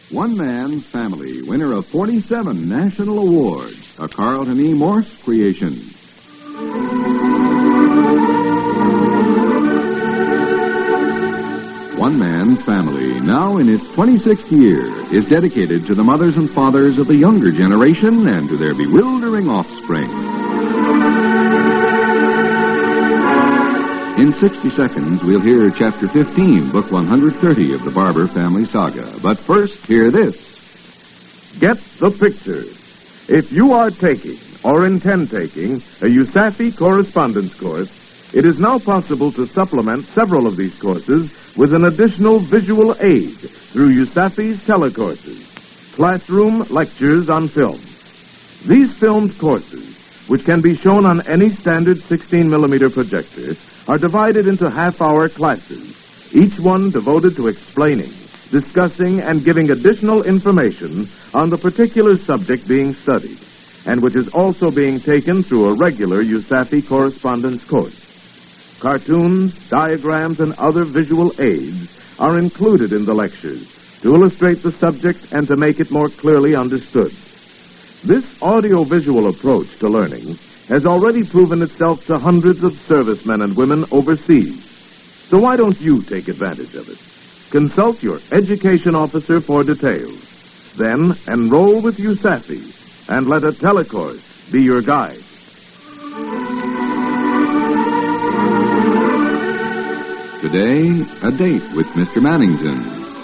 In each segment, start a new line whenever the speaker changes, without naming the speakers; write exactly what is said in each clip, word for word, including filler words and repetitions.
One Man Family, winner of forty-seven national awards, a Carlton E. Morse creation. One Man Family, now in its twenty-sixth year, is dedicated to the mothers and fathers of the younger generation and to their bewildering offspring. In sixty seconds, we'll hear Chapter fifteen, Book one hundred thirty of the Barber Family Saga. But first, hear this.
Get the picture. If you are taking, or intend taking, a USAFI correspondence course, it is now possible to supplement several of these courses with an additional visual aid through USAFI's telecourses, classroom lectures on film. These filmed courses, which can be shown on any standard sixteen millimeter projector, are divided into half-hour classes, each one devoted to explaining, discussing, and giving additional information on the particular subject being studied, and which is also being taken through a regular USAFI correspondence course. Cartoons, diagrams, and other visual aids are included in the lectures to illustrate the subject and to make it more clearly understood. This audio-visual approach to learning has already proven itself to hundreds of servicemen and women overseas. So why don't you take advantage of it? Consult your education officer for details. Then enroll with USAFI and let a telecourse be your guide.
Today, a date with Mister Mannington.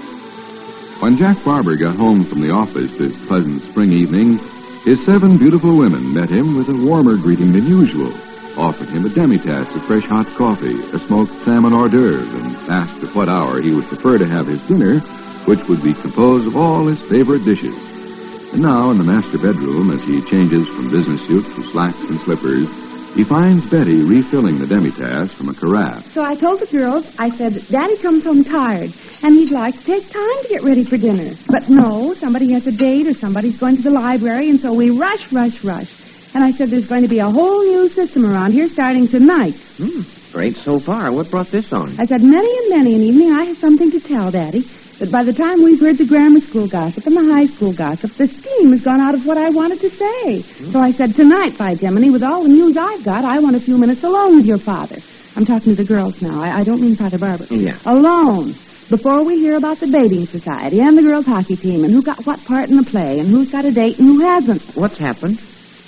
When Jack Barber got home from the office this pleasant spring evening, his seven beautiful women met him with a warmer greeting than usual, offered him a demi-tasse of fresh hot coffee, a smoked salmon hors d'oeuvre, and asked at what hour he would prefer to have his dinner, which would be composed of all his favorite dishes. And now, in the master bedroom, as he changes from business suit to slacks and slippers, he finds Betty refilling the demi-tasse from a carafe.
So I told the girls, I said, Daddy comes home tired, and he'd like to take time to get ready for dinner. But no, somebody has a date or somebody's going to the library, and so we rush, rush, rush. And I said there's going to be a whole new system around here starting tonight.
Hmm, great so far. What brought this on?
I said, many and many an evening I have something to tell, Daddy. But by the time we've heard the grammar school gossip and the high school gossip, the steam has gone out of what I wanted to say. Hmm. So I said, tonight, by Gemini, with all the news I've got, I want a few minutes alone with your father. I'm talking to the girls now. I, I don't mean Father Barber.
Yeah.
Alone. Before we hear about the bathing society and the girls' hockey team and who got what part in the play and who's got a date and who hasn't.
What's happened?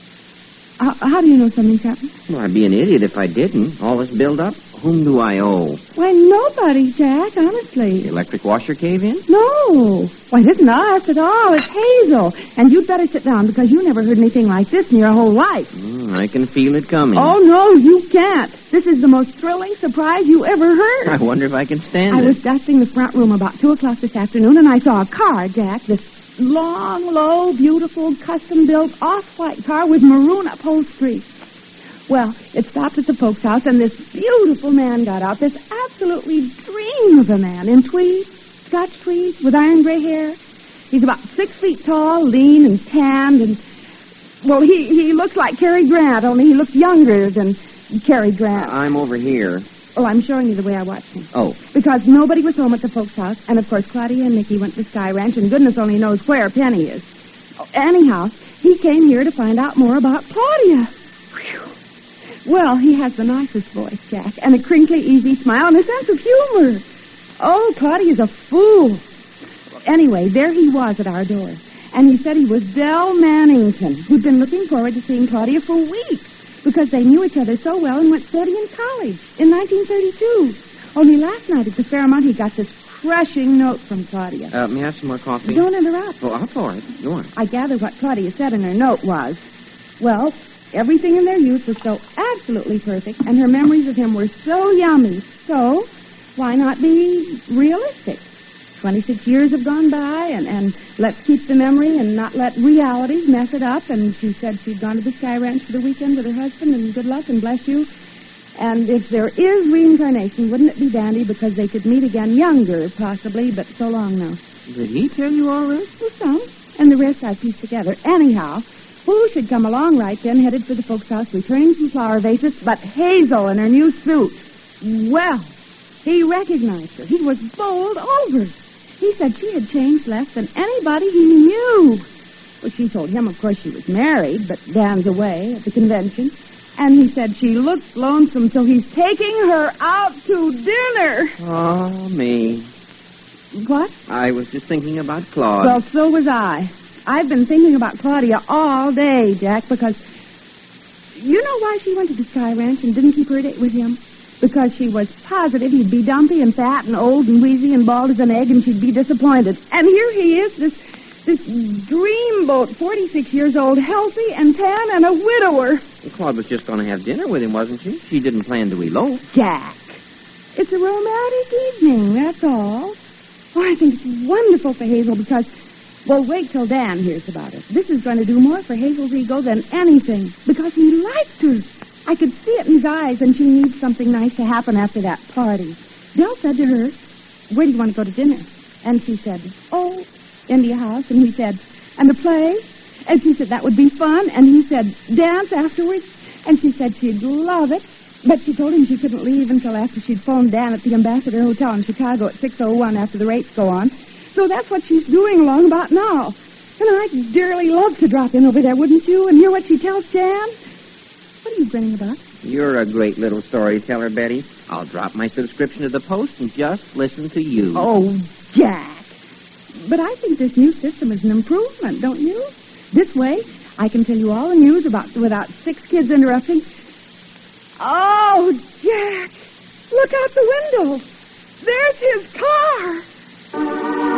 Uh, how do you know something's happened?
Well, I'd be an idiot if I didn't. All this build-up? Whom do I owe?
Why, nobody, Jack, honestly.
The electric washer cave in?
No. Why, it isn't us at all. It's Hazel. And you'd better sit down because you never heard anything like this in your whole life.
Mm, I can feel it coming.
Oh, no, you can't. This is the most thrilling surprise you ever heard.
I wonder if I can stand
I
it.
was dusting the front room about two o'clock this afternoon, and I saw a car, Jack, this long, low, beautiful, custom-built, off-white car with maroon upholstery. Well, it stopped at the folks' house, and this beautiful man got out, this absolutely dream of a man, in tweed, Scotch tweed, with iron gray hair. He's about six feet tall, lean and tanned, and, well, he, he looks like Cary Grant, only he looks younger than Cary Grant.
Uh, I'm over here.
Oh, I'm showing you the way I watched him.
Oh.
Because nobody was home at the folks' house, and, of course, Claudia and Nicky went to Sky Ranch, and goodness only knows where Penny is. Oh, anyhow, he came here to find out more about Claudia. Whew. Well, he has the nicest voice, Jack, and a crinkly, easy smile and a sense of humor. Oh, Claudia's a fool. Anyway, there he was at our door, and he said he was Del Mannington, who'd been looking forward to seeing Claudia for weeks because they knew each other so well and went studying in college in nineteen thirty-two. Only last night at the Fairmont, he got this crushing note from Claudia.
Uh, may I have some more coffee?
Don't interrupt.
Oh, I'll pour it. Go on.
I gather what Claudia said in her note was, well, everything in their youth was so absolutely perfect, and her memories of him were so yummy. So, why not be realistic? Twenty-six years have gone by, and, and let's keep the memory and not let realities mess it up. And she said she'd gone to the Sky Ranch for the weekend with her husband, and good luck and bless you. And if there is reincarnation, wouldn't it be dandy because they could meet again younger, possibly, but so long now.
Did he tell you all this?
Well, some, and the rest I pieced together. Anyhow, who should come along right then, headed for the folks' house, returning some flower vases, but Hazel in her new suit. Well, he recognized her. He was bowled over. He said she had changed less than anybody he knew. Well, she told him, of course, she was married, but Dan's away at the convention. And he said she looked lonesome, so he's taking her out to dinner.
Oh, me.
What?
I was just thinking about Claude.
Well, so was I. I've been thinking about Claudia all day, Jack, because you know why she went to the Sky Ranch and didn't keep her date with him? Because she was positive he'd be dumpy and fat and old and wheezy and bald as an egg, and she'd be disappointed. And here he is, this this dreamboat, forty-six years old, healthy and tan and a widower.
Claude was just going to have dinner with him, wasn't she? She didn't plan to elope.
Jack, it's a romantic evening, that's all. Oh, I think it's wonderful for Hazel because, well, wait till Dan hears about it. This is going to do more for Hazel's ego than anything because he liked her. I could see it in his eyes, and she needs something nice to happen after that party. Del said to her, where do you want to go to dinner? And she said, oh, India House. And he said, and the play? And she said, that would be fun. And he said, dance afterwards. And she said she'd love it. But she told him she couldn't leave until after she'd phoned Dan at the Ambassador Hotel in Chicago at six oh one after the rates go on. So that's what she's doing along about now. And I'd dearly love to drop in over there, wouldn't you, and hear what she tells Dan? What are you grinning about?
You're a great little storyteller, Betty. I'll drop my subscription to the Post and just listen to you.
Oh, Jack. But I think this new system is an improvement, don't you? This way, I can tell you all the news about without six kids interrupting. Oh, Jack, look out the window. There's his car.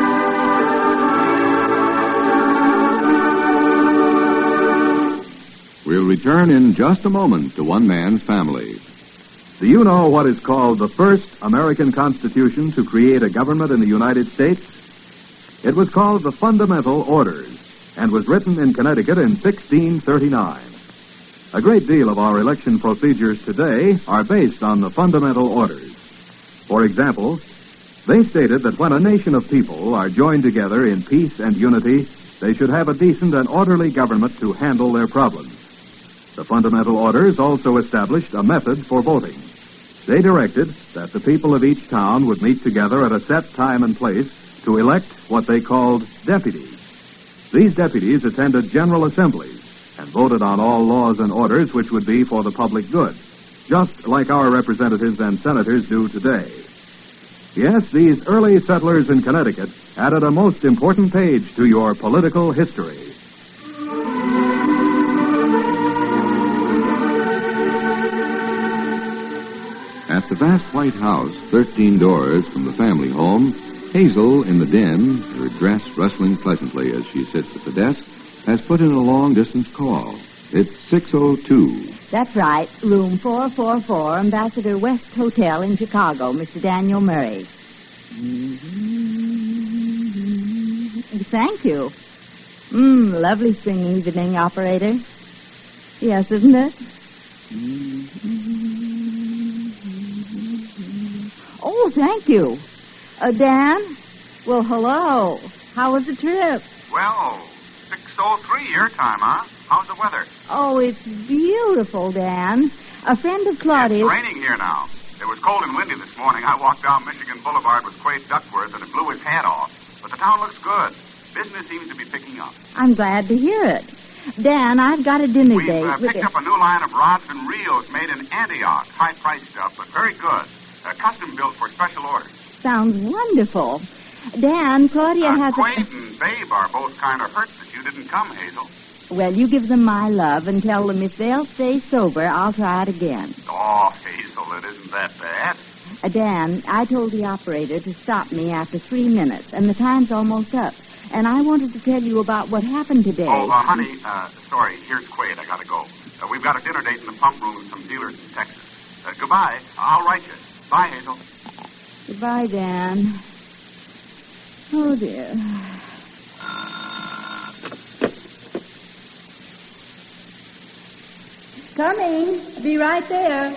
We'll return in just a moment to One Man's Family.
Do you know what is called the first American Constitution to create a government in the United States? It was called the Fundamental Orders and was written in Connecticut in sixteen thirty-nine. A great deal of our election procedures today are based on the Fundamental Orders. For example, they stated that when a nation of people are joined together in peace and unity, they should have a decent and orderly government to handle their problems. The Fundamental Orders also established a method for voting. They directed that the people of each town would meet together at a set time and place to elect what they called deputies. These deputies attended general assemblies and voted on all laws and orders which would be for the public good, just like our representatives and senators do today. Yes, these early settlers in Connecticut added a most important page to your political history.
At the vast white house, thirteen doors from the family home, Hazel, in the den, her dress rustling pleasantly as she sits at the desk, has put in a long-distance call. It's six oh two.
That's right. Room four four four, Ambassador West Hotel in Chicago, Mister Daniel Murray. Thank you. Mmm, lovely spring evening, operator. Yes, isn't it? Oh, thank you. Uh, Dan? Well, hello. How was the trip?
Well, six oh three your time, huh? How's the weather?
Oh, it's beautiful, Dan. A friend of Claudia's...
It's raining here now. It was cold and windy this morning. I walked down Michigan Boulevard with Quade Duckworth, and it blew his hat off. But the town looks good. Business seems to be picking up.
I'm glad to hear it. Dan, I've got a dinner
We've
date
uh,
with...
picked up a new line of rods and reels made in Antioch. High-priced stuff, but very good. Uh, custom built for special orders.
Sounds wonderful. Dan, Claudia
uh,
has...
Quade
a...
and Babe are both kind of hurt that you didn't come, Hazel.
Well, you give them my love and tell them if they'll stay sober, I'll try it again.
Oh, Hazel, it isn't that bad.
Uh, Dan, I told the operator to stop me after three minutes, and the time's almost up. And I wanted to tell you about what happened today.
Oh, uh, honey, uh, sorry, here's Quade. I gotta go. Uh, we've got a dinner date in the pump room with some dealers in Texas. Uh, goodbye. I'll write you. Bye, Hazel.
Goodbye, Dan. Oh, dear. Coming. Be right there.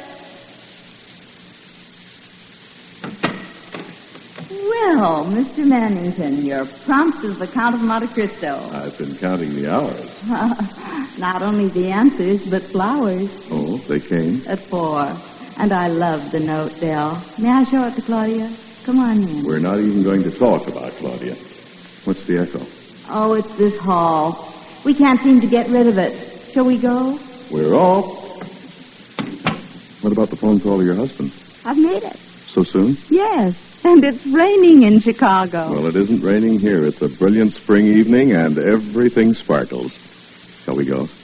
Well, Mister Mannington, you're prompt as the Count of Monte Cristo.
I've been counting the hours.
Not only the answers, but flowers.
Oh, they came?
At four. And I love the note, Del. May I show it to Claudia? Come on in.
We're not even going to talk about Claudia. What's the echo?
Oh, it's this hall. We can't seem to get rid of it. Shall we go?
We're off. What about the phone call to your husband?
I've made it.
So soon?
Yes, and it's raining in Chicago.
Well, it isn't raining here. It's a brilliant spring evening, and everything sparkles. Shall we go?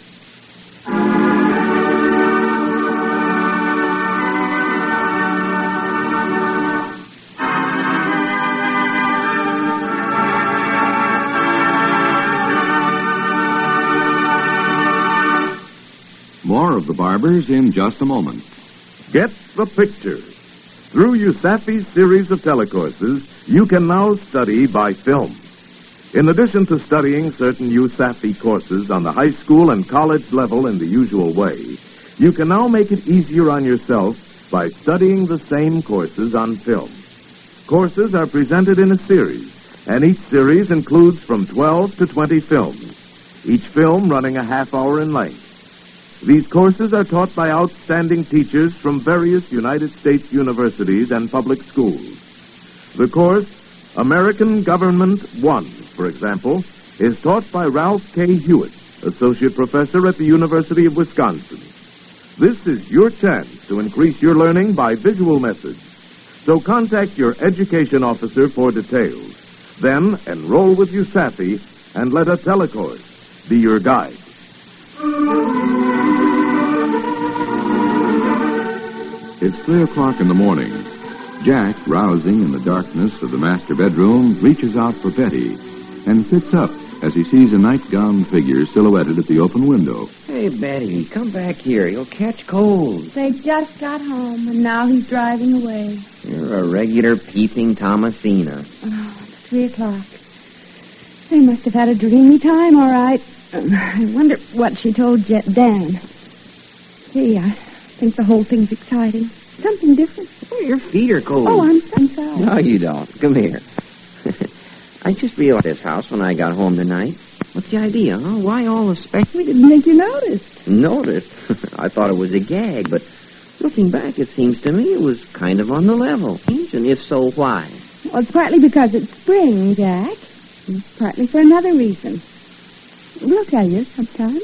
More of the Barbers in just a moment.
Get the picture. Through USAFI's series of telecourses, you can now study by film. In addition to studying certain USAFI courses on the high school and college level in the usual way, you can now make it easier on yourself by studying the same courses on film. Courses are presented in a series, and each series includes from twelve to twenty films, each film running a half hour in length. These courses are taught by outstanding teachers from various United States universities and public schools. The course, American Government one, for example, is taught by Ralph K. Hewitt, Associate Professor at the University of Wisconsin. This is your chance to increase your learning by visual methods. So contact your education officer for details. Then enroll with USAFI and let a telecourse be your guide.
It's three o'clock in the morning. Jack, rousing in the darkness of the master bedroom, reaches out for Betty and sits up as he sees a nightgowned figure silhouetted at the open window.
Hey, Betty, come back here. You'll catch cold.
They just got home, and now he's driving away.
You're a regular peeping Thomasina.
Oh, it's three o'clock. They must have had a dreamy time, all right. I wonder what she told Jet Dan. Gee, I think the whole thing's exciting. Something different.
Oh, your feet are cold.
Oh, I'm, I'm sorry.
No, you don't. Come here. I just realized this house when I got home tonight. What's the idea, huh? Why all the spec...
We didn't think you noticed.
Noticed? I thought it was a gag, but looking back, it seems to me it was kind of on the level. And if so, why?
Well, it's partly because it's spring, Jack. And partly for another reason. We'll tell you sometime.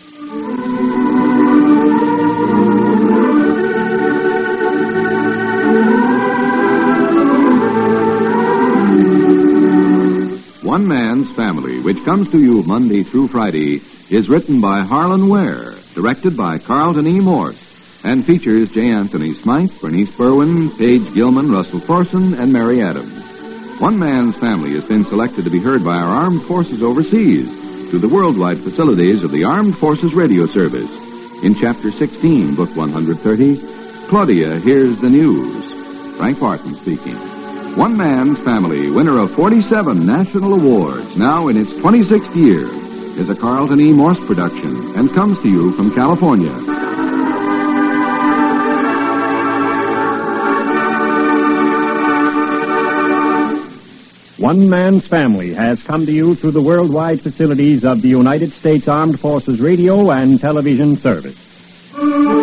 One Man's Family, which comes to you Monday through Friday, is written by Harlan Ware, directed by Carlton E. Morse, and features J. Anthony Smythe, Bernice Berwin, Paige Gilman, Russell Thorson, and Mary Adams. One Man's Family has been selected to be heard by our armed forces overseas through the worldwide facilities of the Armed Forces Radio Service. In Chapter sixteen, Book one hundred thirty, Claudia Hears the News. Frank Barton speaking. One Man's Family, winner of forty-seven national awards, now in its twenty-sixth year, is a Carlton E. Morse production and comes to you from California.
One Man's Family has come to you through the worldwide facilities of the United States Armed Forces Radio and Television Service.